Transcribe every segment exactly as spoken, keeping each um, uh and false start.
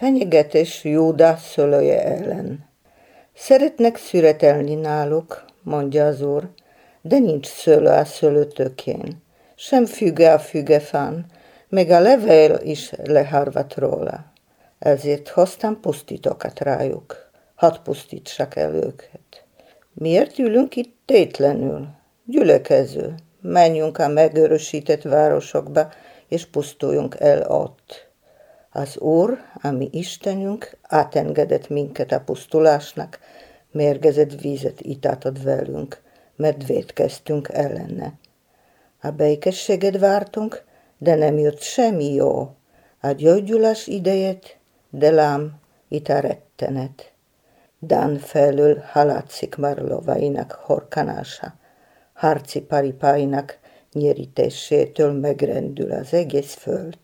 Fenyegetés Júda szőlője ellen. Szeretnek szüretelni náluk, mondja az Úr, de nincs szőlő a szőlőtökén, sem füge a fügefán, meg a levél is leharvat róla. Ezért hoztam pusztítókat rájuk, hadd pusztítsak el őket. Miért ülünk itt tétlenül? Gyülekező, menjünk a megörösített városokba, és pusztuljunk el ott. Az Úr, a mi Istenünk, átengedett minket a pusztulásnak, mérgezett vízet itátott velünk, mert vétkeztünk ellene. A békességet vártunk, de nem jött semmi jó. A gyógyulás idejét, de lám, itt a rettenet. Dán felül halátszik már lovainak horkanása, harci paripáinak nyerítésétől megrendül az egész föld.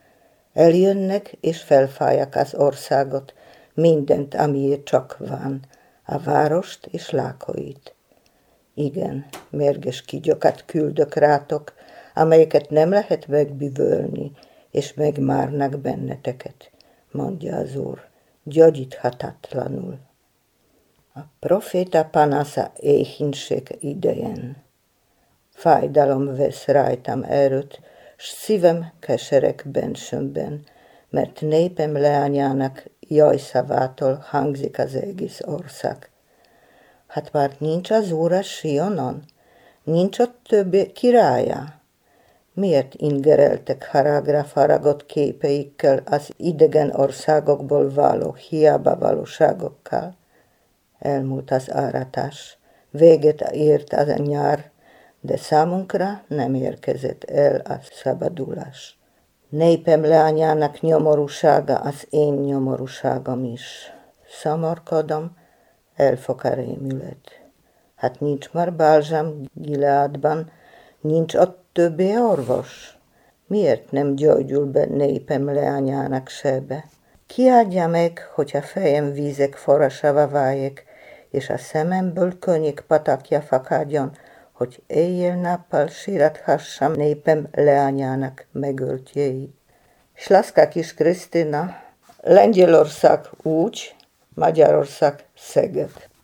Eljönnek és felfáják az országot, mindent, amiért csak van, a várost és lákóit. Igen, mérges kígyókat küldök rátok, amelyeket nem lehet megbűvölni, és megmárnak benneteket, mondja az Úr, gyógyíthatatlanul. A proféta panasza éhínség idején. Fájdalom vesz rajtam erőt, s szívem keserek bensőmben, mert népem leányának jajszavától hangzik az egész ország. Hát már nincs az Úr a Sionon? Nincs ott többé királya? Miért ingereltek haragra faragott képeikkel az idegen országokból való hiába valóságokkal? Elmúlt az áratás, véget ért az a nyár, de számunkra nem érkezett el a szabadulás. Népem leányának nyomorúsága az én nyomorúságom is. Szomorkodom, elfog a rémület. Hát nincs már bálzsám Gileádban, nincs ott többé orvos. Miért nem gyógyul be népem leányának sebe? Ki adja meg, hogy a fejem vízek forrásává váljék, és a szememből könnyek patakja fakadjon, hogy éjjel-nappal sírathassam népem leányának megöltjéit. Szlaszka kis Krisztina, Lengyelország úgy, Magyarország Szeged.